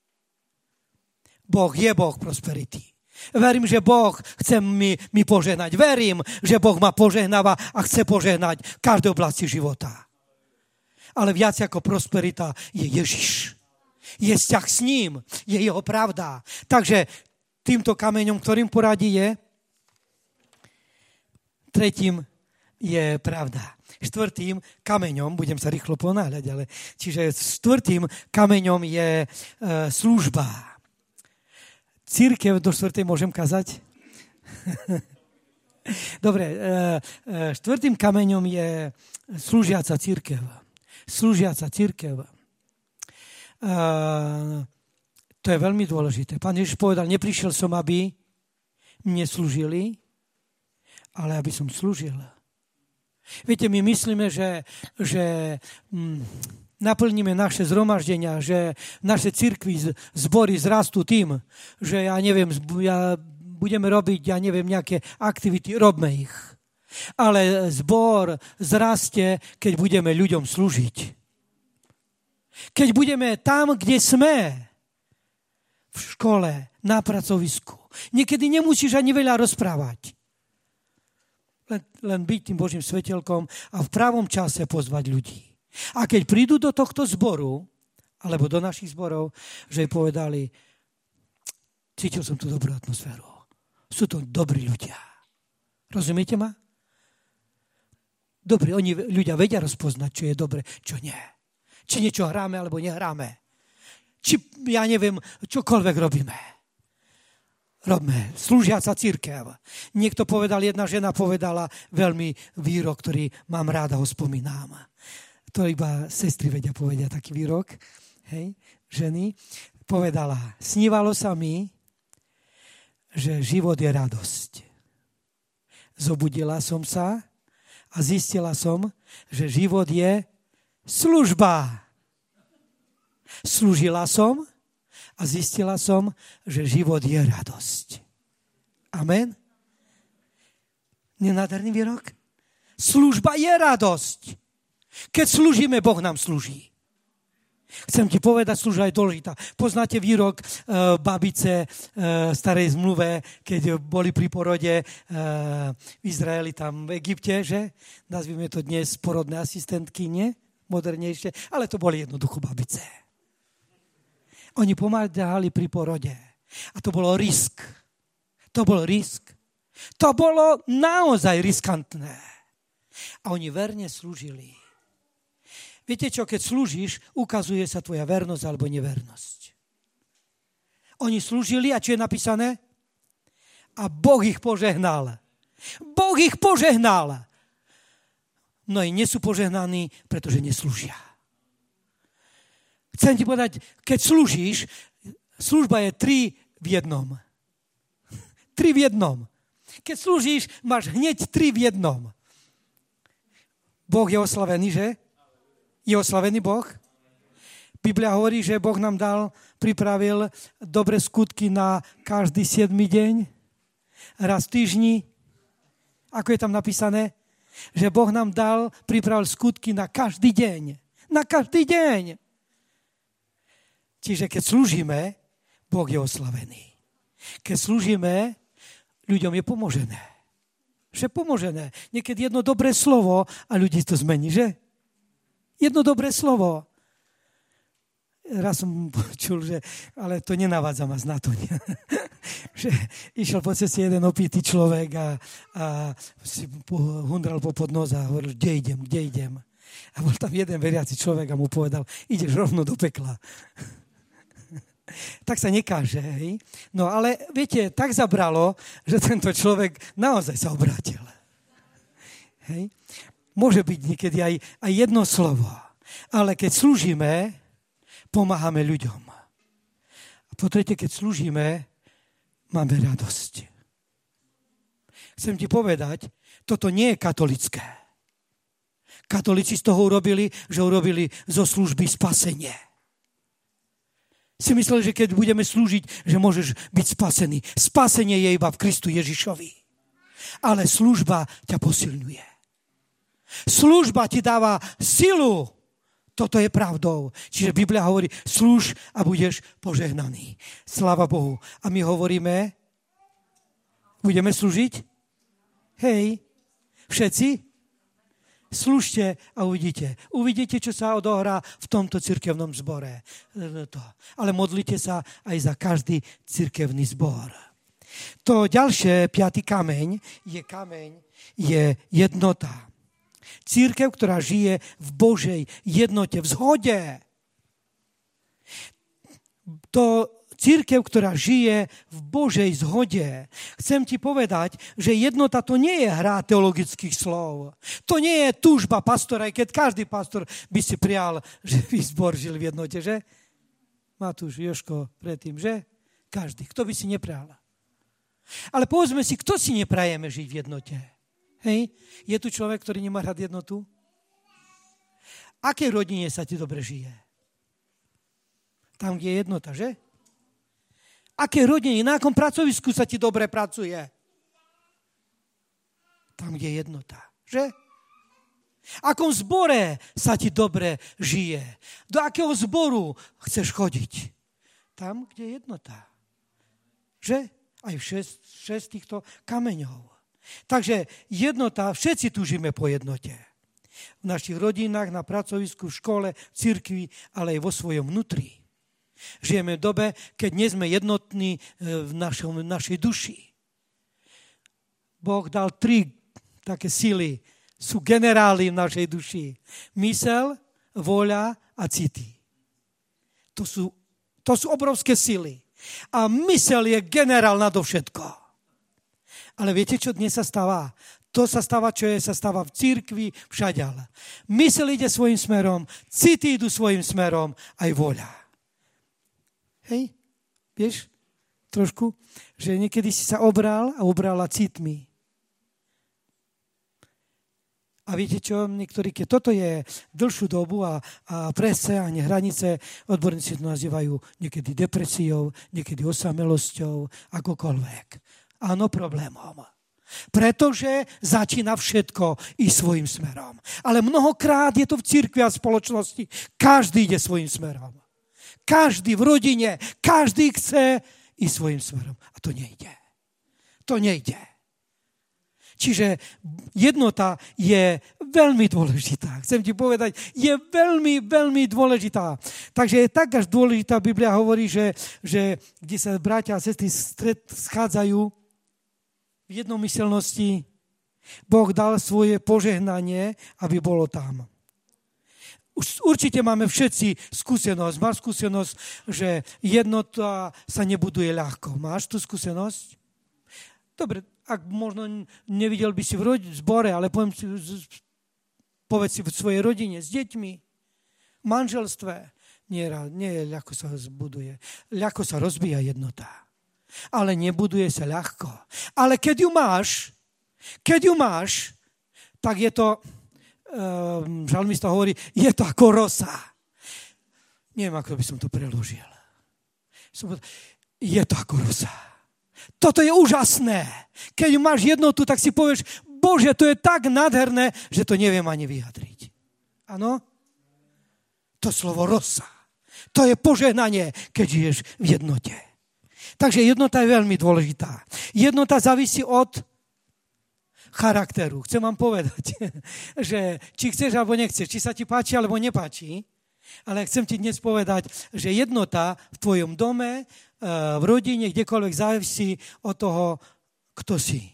Boh je Boh prosperity. Verím, že Boh chce mi požehnať. Verím, že Boh ma požehnáva a chce požehnať v každej oblasti života. Ale viac ako prosperita je Ježiš. Je vzťah s ním, je jeho pravda. Takže týmto kameňom, ktorým poradí je, tretím je pravda. Štvrtým kameňom, budem sa rýchlo ponáhľať, ale čiže štvrtým kameňom je služba. Cirkev do štvrtej môžem kazať? Dobre, štvrtým kameňom je slúžiaca cirkev. Slúžiaca cirkev. To je veľmi dôležité. Pán Ježiš povedal, neprišiel som, aby mne slúžili, ale aby som slúžil. Viete, my myslíme, že naplníme naše zhromaždenia, že naše cirkvi, zbory zrastú tým, že budeme robiť, nejaké aktivity, robme ich. Ale zbor zrastie, keď budeme ľuďom slúžiť. Keď budeme tam, kde sme, v škole, na pracovisku. Niekedy nemusíš ani veľa rozprávať. Len byť tým Božím svetelkom a v pravom čase pozvať ľudí. A keď prídu do tohto zboru, alebo do našich zborov, že povedali, cítil som tú dobrú atmosféru. Sú to dobrí ľudia. Rozumiete ma? Dobre, ľudia vedia rozpoznať, čo je dobre, čo nie. Či niečo hráme, alebo nehráme. Či, čokoľvek robíme. Robme. Slúžiaca cirkev. Jedna žena povedala veľmi výrok, ktorý mám ráda, ho spomínam. To iba sestry vedia povedia taký výrok. Hej, ženy. Povedala, snívalo sa mi, že život je radosť. Zobudila som sa a zistila som, že život je služba. Slúžila som a zistila som, že život je radosť. Amen? Nenádherný výrok? Služba je radosť. Keď slúžime, Boh nám slúži. Chcem ti povedať, služba je dôležitá. Poznáte výrok babice v starej zmluve, keď boli pri porode v Izraeli, tam v Egypte, že? Nazvime to dnes porodné asistentky, nie? Modernejšie, ale to boli jednoducho babice. Oni pomáhali pri porode. A to bolo risk. To bol risk. To bolo naozaj riskantné. A oni verne slúžili. Viete čo, keď slúžiš, ukazuje sa tvoja vernosť alebo nevernosť. Oni slúžili a čo je napísané? A Boh ich požehnal. Boh ich požehnal. No i nie sú požehnaní, pretože neslúžia. Chcem ti povedať, keď slúžiš, služba je 3 v 1. 3 v 1. Keď slúžiš, máš hneď 3 v 1. Boh je oslavený, že? Je oslavený Boh? Biblia hovorí, že Boh nám pripravil dobré skutky na každý 7. deň, raz v týždni. Ako je tam napísané? Že Boh nám pripravil skutky na každý deň. Na každý deň. Čiže keď slúžime, Boh je oslavený. Keď slúžime, ľuďom je pomožené. Že pomožené. Niekedy jedno dobré slovo a ľudí to zmení, že? Jedno dobré slovo. Raz som počul, ale to nenavádza ma na to. Že išiel po ceste jeden opitý človek a si hundral popod nos a hovoril, kde idem. A bol tam jeden veriaci človek a mu povedal, ideš rovno do pekla. Tak sa nekáže, hej. No ale viete, tak zabralo, že tento človek naozaj sa obrátil. Hej. Môže byť niekedy aj jedno slovo, ale keď slúžime, pomáhame ľuďom. A po tretie, keď slúžime, máme radosť. Chcem ti povedať, toto nie je katolické. Katolíci z toho urobili, že urobili zo služby spasenie. Si mysleli, že keď budeme slúžiť, že môžeš byť spasený. Spasenie je iba v Kristu Ježišovi. Ale služba ťa posilňuje. Služba ti dáva silu. Toto je pravdou. Čiže Biblia hovorí, slúž a budeš požehnaný. Sláva Bohu. A my hovoríme, budeme slúžiť? Hej, všetci? Slúžte a uvidíte. Uvidíte, čo sa odohrá v tomto cirkevnom zbore. Ale modlite sa aj za každý cirkevný zbor. To ďalšie, 5. kameň je jednota. Cirkev, ktorá žije v Božej jednote, v zhode. To cirkev, ktorá žije v Božej zhode. Chcem ti povedať, že jednota to nie je hra teologických slov. To nie je túžba pastora, aj keď každý pastor by si prial, že by zbor žil v jednote, že? Matúš, Jožko, predtým, že? Každý. Kto by si neprial? Ale povedzme si, kto si neprajeme žiť v jednote? Hej? Je tu človek, ktorý nemá rád jednotu? Akej rodine sa ti dobre žije? Tam, kde je jednota, že? Aké rodine, na akom pracovisku sa ti dobre pracuje? Tam, kde je jednota, že? Akom zbore sa ti dobre žije? Do akého zboru chceš chodiť? Tam, kde je jednota. Že? Aj v šesť týchto kameňov. Takže jednota, všetci túžime po jednote. V našich rodinách, na pracovisku, v škole, v cirkvi, ale aj vo svojom vnútri. Žijeme v dobe, keď nie sme jednotní v našej duši. Boh dal 3 také sily. Sú generáli v našej duši. Mysel, vôľa a city. To sú obrovské sily. A mysel je generál nadovšetko. Ale viete, čo dnes sa stáva? To sa stáva, sa stáva v cirkvi, všaďal. Mysel ide svojim smerom, city idú svojim smerom, aj vôľa. Hej? Vieš? Trošku? Že niekedy si sa obrala citmi. A viete čo? Niektorí, keď toto je dlhšiu dobu a presiahne hranice, odborníci to nazývajú niekedy depresiou, niekedy osamelosťou, akokoľvek. Áno, problémom. Pretože začína všetko ísť svojím smerom. Ale mnohokrát je to v cirkvi a spoločnosti. Každý ide svojím smerom. Každý v rodine, každý chce ísť svojím smerom. A to nejde. To nejde. Čiže jednota je veľmi dôležitá. Chcem ti povedať, je veľmi, veľmi dôležitá. Takže je tak až dôležitá, Biblia hovorí, že kde sa bratia a sestry schádzajú v jednomyselnosti, Boh dal svoje požehnanie, aby bolo tam. Už určite máme všetci skúsenosť. Máš skúsenosť, že jednota sa nebuduje ľahko. Máš tú skúsenosť? Dobre, ak možno nevidel by si v zbore, ale povedz si v svojej rodine, s deťmi, v manželstve. Nie je ľahko sa zbuduje. Ľahko sa rozbíja jednota. Ale nebuduje sa ľahko. Ale keď ju máš, tak je to, žalmista hovorí, je to ako rosa. Neviem, ako by som to preložil. Je to ako rosa. Toto je úžasné. Keď máš jednotu, tak si povieš, Bože, to je tak nádherné, že to neviem ani vyjadriť. Áno? To slovo rosa. To je požehnanie, keď žiješ v jednote. Takže jednota je veľmi dôležitá. Jednota závisí od charakteru. Chcem vám povedať, že či chceš alebo nechceš, či sa ti páči alebo nepáči, ale chcem ti dnes povedať, že jednota v tvojom dome, v rodine, kdekoľvek závisí od toho, kto si.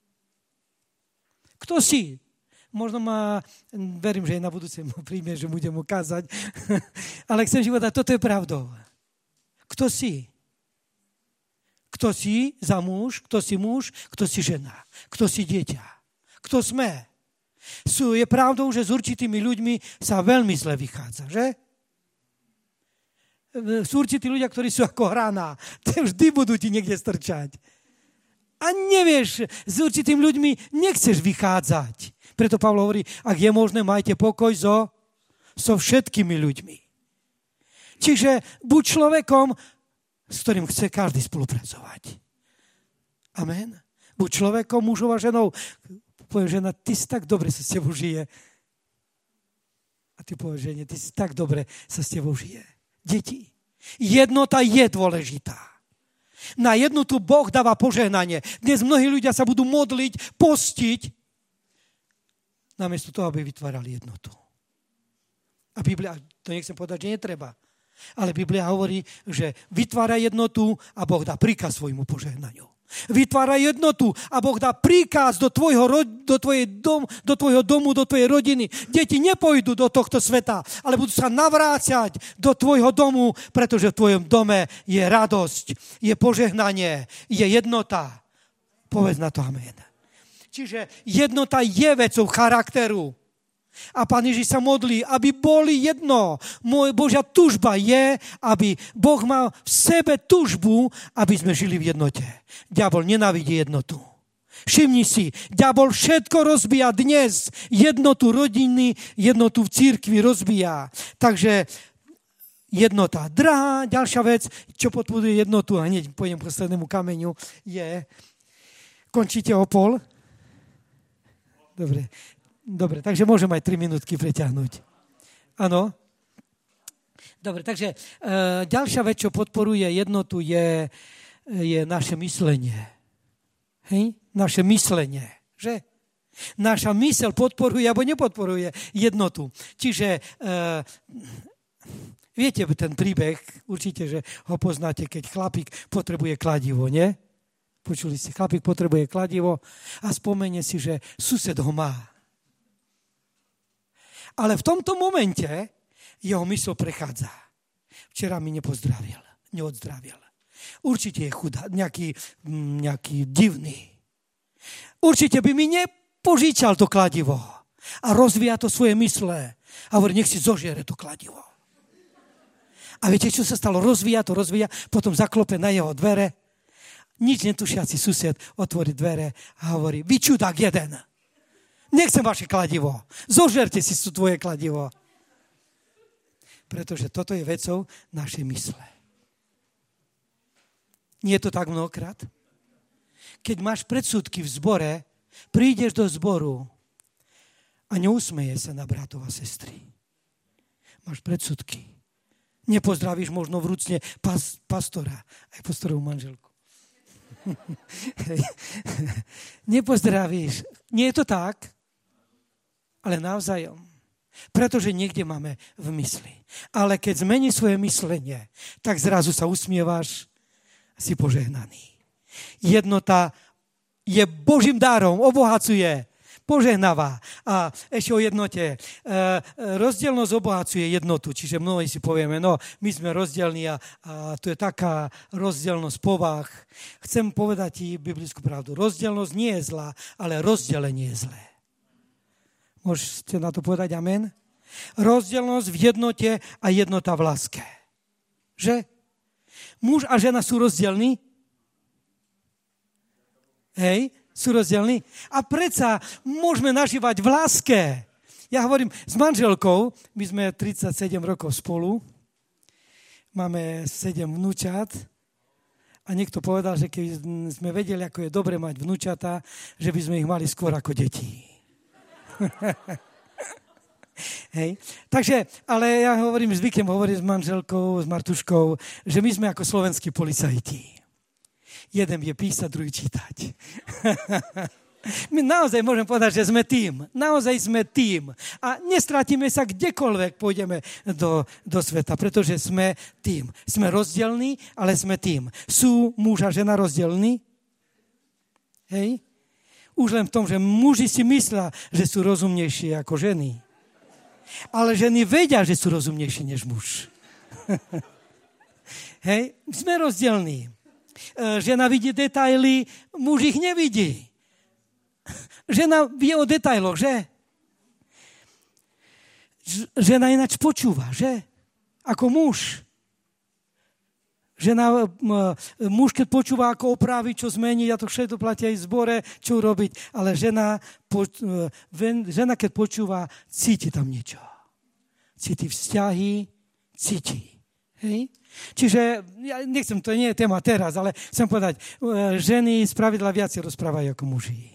Kto si? Možno verím, že aj na budúce príjme, že budem ukázať, ale chcem ti povedať, toto je pravdou. Kto si? Kto si za muž, kto si žena, kto si dieťa, kto sme. Je pravdou, že s určitými ľuďmi sa veľmi zle vychádza, že? Sú určití ľudia, ktorí sú ako hrana. Vždy budú ti niekde strčať. a nevieš, s určitými ľuďmi nechceš vychádzať. Preto Pavol hovorí, ak je možné, majte pokoj so všetkými ľuďmi. Čiže buď človekom, s ktorým chce každý spolupracovať. Amen. Buď človekom, mužom a ženou. Povie žena, ty si tak dobre sa s tebou žije. A ty povieš žene, ty si tak dobre sa s tebou žije. Deti. Jednota je dôležitá. Na jednotu Boh dáva požehnanie. Dnes mnohí ľudia sa budú modliť, postiť, namiesto toho, aby vytvárali jednotu. A Biblia, to nechcem povedať, že netreba, ale Biblia hovorí, že vytvára jednotu a Boh dá príkaz svojmu požehnaniu. Vytvára jednotu a Boh dá príkaz do tvojho domu, do tvojej rodiny. Deti nepôjdu do tohto sveta, ale budú sa navrácať do tvojho domu, pretože v tvojom dome je radosť, je požehnanie, je jednota. Povedz na to amen. Čiže jednota je vecou charakteru. A Pán Ježiš sa modlí, aby boli jedno. Božia túžba je, aby Boh mal v sebe túžbu, aby sme žili v jednote. Diabol nenávidí jednotu. Všimni si, diabol všetko rozbíja dnes. Jednotu rodiny, jednotu v cirkvi rozbíja. Takže jednota. Drahá, ďalšia vec, čo podporuje jednotu, a hneď pôjdem k poslednému kameňu, je, končíte o pol? Dobre, takže môžem aj 3 minútky preťahnuť. Áno? Dobre, takže ďalšia vec, čo podporuje jednotu, je naše myslenie. Hej? Naše myslenie, že? Naša myseľ podporuje alebo nepodporuje jednotu. Čiže viete ten príbeh, určite, že ho poznáte, keď chlapík potrebuje kladivo, nie? Počuli ste, chlapík potrebuje kladivo a spomenie si, že sused ho má. Ale v tomto momente jeho mysl prechádza. Včera mi neodzdravil. Určite je chudá, nejaký divný. Určite by mi nepožičal to kladivo. A rozvíja to svoje mysle. A hovorí, nech si zožiere to kladivo. A viete, čo sa stalo? Rozvíja, potom zaklope na jeho dvere. Nič netušiaci sused otvorí dvere a hovorí, vy čudák jeden. Nechcem vaše kladivo. Zožerte si tvoje kladivo. Pretože toto je vecou našej mysle. Nie je to tak mnohokrát? Keď máš predsudky v zbore, prídeš do zboru a neusmeje sa na bratov a sestry. Máš predsudky. Nepozdravíš možno vrúcne pastora, aj pastorovú manželku. Nepozdravíš. Nie je to tak? Ale navzájom. Pretože niekde máme v mysli. Ale keď zmení svoje myslenie, tak zrazu sa usmievaš a si požehnaný. Jednota je Božím darom, obohacuje, požehnáva. A ešte o jednote. Rozdielnosť obohacuje jednotu. Čiže mnohí si povieme, no my sme rozdielní a to je taká rozdielnosť povah. Chcem povedať ti biblickú pravdu. Rozdielnosť nie je zlá, ale rozdelenie je zlé. Môžete na to povedať amen? Rozdielnosť v jednote a jednota v láske. Že? Muž a žena sú rozdielní? Hej? Sú rozdielní? A predsa môžeme nažívať v láske. Ja hovorím s manželkou, my sme 37 rokov spolu, máme 7 vnúčat a niekto povedal, že keď sme vedeli, ako je dobre mať vnúčata, že by sme ich mali skôr ako deti. Hej. Takže, ale ja zvyknem hovoriť s manželkou, s Martuškou, že my sme ako slovenskí policajti. Jeden vie písať, druhý čítať. My naozaj môžem povedať, že sme tým. Naozaj sme tým. A nestratíme sa kdekoľvek pôjdeme do sveta, pretože sme tým. Sme rozdielní, ale sme tým. Sú muž a žena rozdielní? Hej? Už len v tom, že muži si myslia, že sú rozumnejšie ako ženy. Ale ženy vedia, že sú rozumnejšie než muž. Hej? Sme rozdielní. Žena vidí detaily, muž ich nevidí. Žena vie o detailoch, že? Žena ináč počúva, že? Ako muž. Žena, muž, keď počúva, ako opraviť, čo zmeniť, a to všetko platí aj v zbore, čo urobiť, ale žena, keď počúva, cíti tam niečo. Cíti vzťahy, cíti. Hej? Čiže, ja nechcem, to nie je téma teraz, ale chcem povedať, ženy spravidla viac rozprávajú ako muži.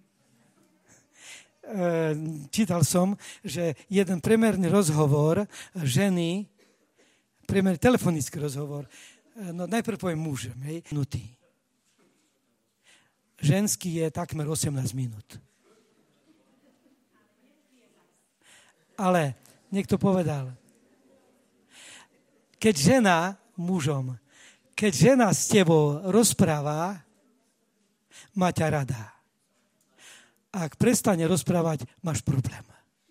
Čítal som, že jeden priemerný rozhovor ženy, priemerný telefonický rozhovor, no najprv poviem mužem, hej, minúty. Ženský je takmer 18 minút. Ale niekto povedal, keď žena s tebou rozpráva, má ťa rada. Ak prestane rozprávať, máš problém.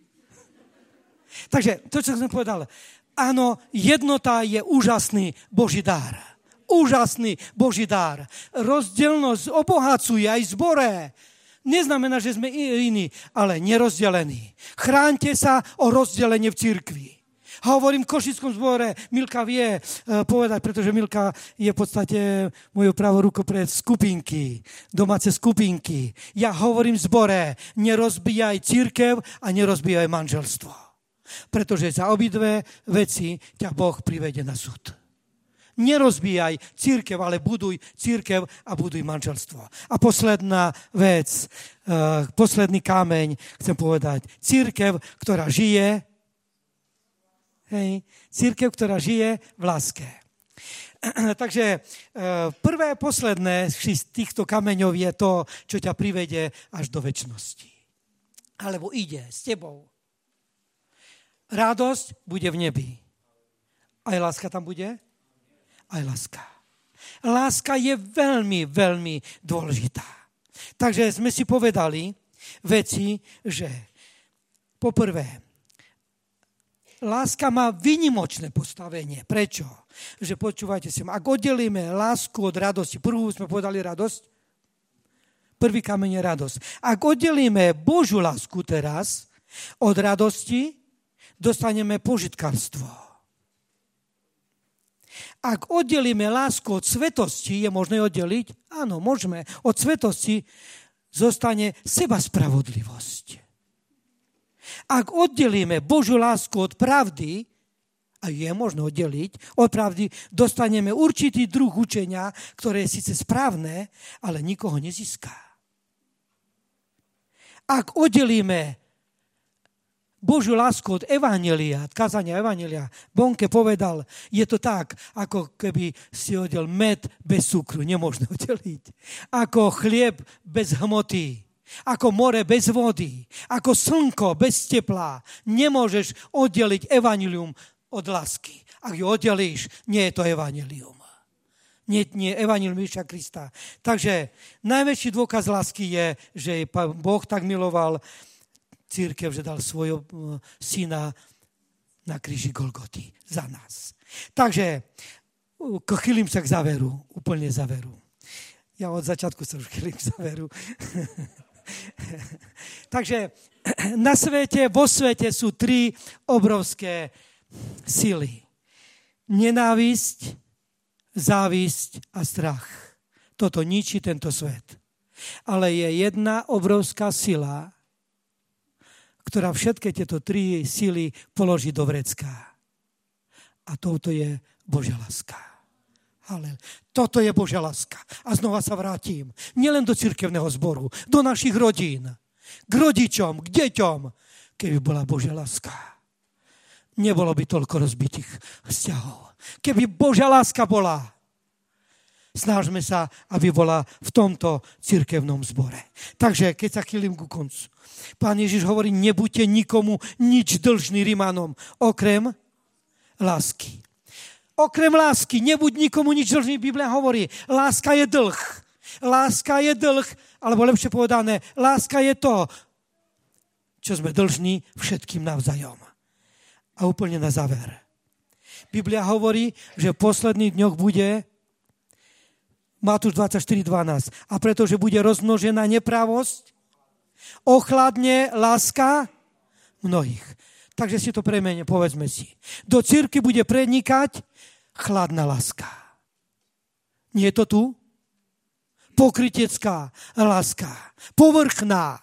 Takže to, čo som povedal, áno, jednota je úžasný Boží dar. Úžasný Boží dar. Rozdielnosť obohacuje aj zbore. Neznamená, že sme iní, ale nerozdelení. Chráňte sa o rozdelenie v cirkvi. Hovorím v Košickom zbore, Milka vie povedať, pretože Milka je v podstate mojou pravou rukou pre skupinky, domáce skupinky. Ja hovorím v zbore, nerozbíjaj cirkev a nerozbíjaj manželstvo. Pretože za obidve veci ťa Boh privede na súd. Nerozbíjaj cirkev, ale buduj cirkev a buduj manželstvo. A posledná vec, posledný kameň, chcem povedať, cirkev, ktorá žije, cirkev, ktorá žije v láske. Takže prvé, posledné z týchto kameňov je to, čo ťa privede až do večnosti. Alebo ide s tebou. Radosť bude v nebi. Aj láska tam bude? Aj láska. Láska je veľmi, veľmi dôležitá. Takže sme si povedali veci, že poprvé, láska má výnimočné postavenie. Prečo? Že počúvajte si, ak oddelíme lásku od radosti, prvú sme povedali radosť, prvý kameň je radosť. Ak oddelíme Božiu lásku teraz od radosti, dostaneme požitkárstvo. Ak oddelíme lásku od svetosti, je možné oddeliť? Áno, môžeme. Od svetosti zostane sebaspravodlivosť. Ak oddelíme Božiu lásku od pravdy, a je možné oddeliť, od pravdy dostaneme určitý druh učenia, ktoré je síce správne, ale nikoho nezíska. Ak oddelíme Božiu lásku od evanjelia, od kázania evanjelia, Bonke povedal, je to tak, ako keby si oddel med bez cukru, nemôžno oddeliť. Ako chlieb bez hmoty. Ako more bez vody, ako slnko bez tepla. Nemôžeš oddeliť evanjelium od lásky. Ak ju oddelíš, nie je to evanjelium. Nie evanjelium Ježiša Krista. Takže najväčší dôkaz lásky je, že Boh tak miloval cirkev, že dal svojho syna na kríži Golgoty za nás. Takže chýlim sa k záveru, úplne záveru. Ja od začiatku sa už chýlim k záveru. Takže na svete, vo svete sú 3 obrovské sily. Nenávisť, závisť a strach. Toto ničí tento svet. Ale je jedna obrovská sila, ktorá všetky tieto 3 sily položí do vrecka. A touto je Božia láska. Toto je Božia láska. A znova sa vrátim. Nielen do cirkevného zboru, do našich rodín, k rodičom, k deťom. Keby bola Božia láska, nebolo by toľko rozbitých vzťahov. Keby Božia láska bola, snažme sa, aby bola v tomto cirkevnom zbore. Takže, keď sa chýlim ku koncu. Pán Ježiš hovorí, nebuďte nikomu nič dlžný Rimanom, okrem lásky. Okrem lásky, nebuď nikomu nič dlžný, Biblia hovorí, láska je dlh. Láska je dlh, alebo lepšie povedané, láska je to, čo sme dlžní všetkým navzájom. A úplne na záver. Biblia hovorí, že v posledných dňoch bude Matúš 24:12. A pretože bude rozmnožená nepravosť, ochladne láska mnohých. Takže si to premene, povedzme si. Do cirkvi bude prenikať chladná láska. Nie je to tu? Pokrytecká láska. Povrchná.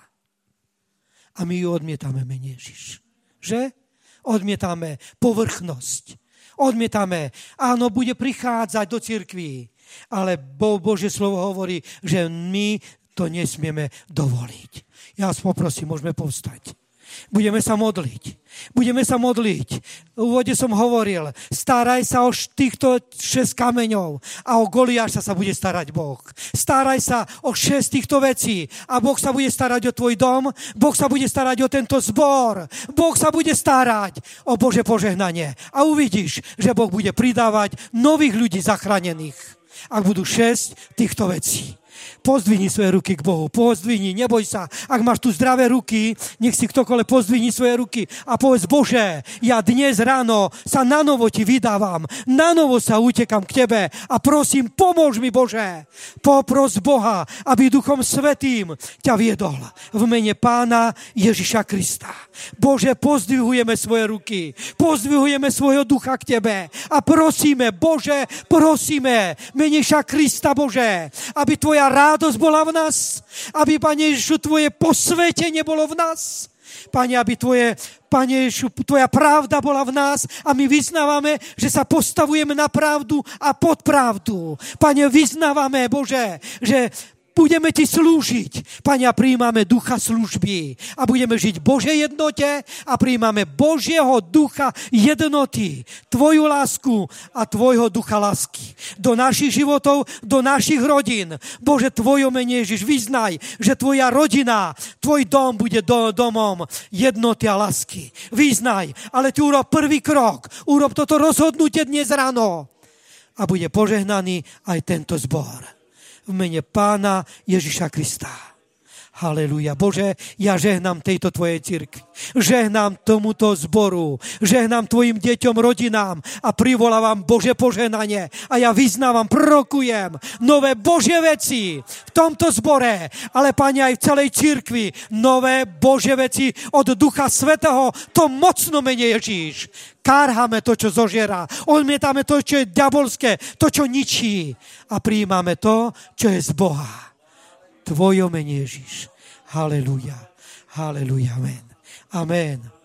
A my ju odmietame, mene Ježiš. Že? Odmietame povrchnosť. Odmietame. Áno, bude prichádzať do cirkví. Ale Božie slovo hovorí, že my to nesmieme dovoliť. Ja vás poprosím, môžeme povstať. Budeme sa modliť. Budeme sa modliť. V úvode som hovoril, staraj sa o týchto 6 kameňov a o Goliáša sa bude starať Boh. Staraj sa o 6 týchto vecí a Boh sa bude starať o tvoj dom, Boh sa bude starať o tento zbor, Boh sa bude starať o Božie požehnanie. A uvidíš, že Boh bude pridávať nových ľudí zachránených, ak budú 6 týchto vecí. Pozdvihni svoje ruky k Bohu, pozdvihni, neboj sa. Ak máš tu zdravé ruky, nech si ktokoľvek pozdvihni svoje ruky a povedz, Bože, ja dnes ráno sa nanovo ti vydávam, nanovo sa utekam k tebe a prosím, pomôž mi, Bože. Popros Boha, aby Duchom Svätým ťa viedol v mene Pána Ježiša Krista. Bože, pozdvihujeme svoje ruky, pozdvihujeme svojho ducha k tebe a prosíme, Bože, prosíme, mene Ježiša Krista, Bože, aby tvoja radosť bola v nás, aby, Pane Ježišu, tvoje posvätenie bolo v nás. Pane, aby Pane Ježišu, tvoja pravda bola v nás a my vyznávame, že sa postavujeme na pravdu a pod pravdu. Pane, vyznávame, Bože, že budeme ti slúžiť. Pane, a prijímame ducha služby a budeme žiť v Božej jednote a prijímame Božieho ducha jednoty, tvoju lásku a tvojho ducha lásky do našich životov, do našich rodín. Bože, tvojo mene Ježiš, vyznaj, že tvoja rodina, tvoj dom bude domom jednoty a lásky. Vyznaj, ale ty urob prvý krok, urob toto rozhodnutie dnes ráno a bude požehnaný aj tento zbor. V mene Pána Ježiša Krista. Halelúja. Bože, ja žehnám tejto tvojej cirkvi. Žehnám tomuto zboru. Žehnám tvojim deťom, rodinám a privolávam Božie požehnanie. A ja vyznávam, prorokujem nové Božie veci v tomto zbore, ale, Pane, aj v celej cirkvi. Nové Božie veci od Ducha Svätého. To mocno mene Ježíš. Kárhame to, čo zožiera. Odmietame to, čo je diabolské, to, čo ničí. A prijímame to, čo je z Boha. Tvojo mene Ježiš. Halelúja. Halelúja. Amen. Amen.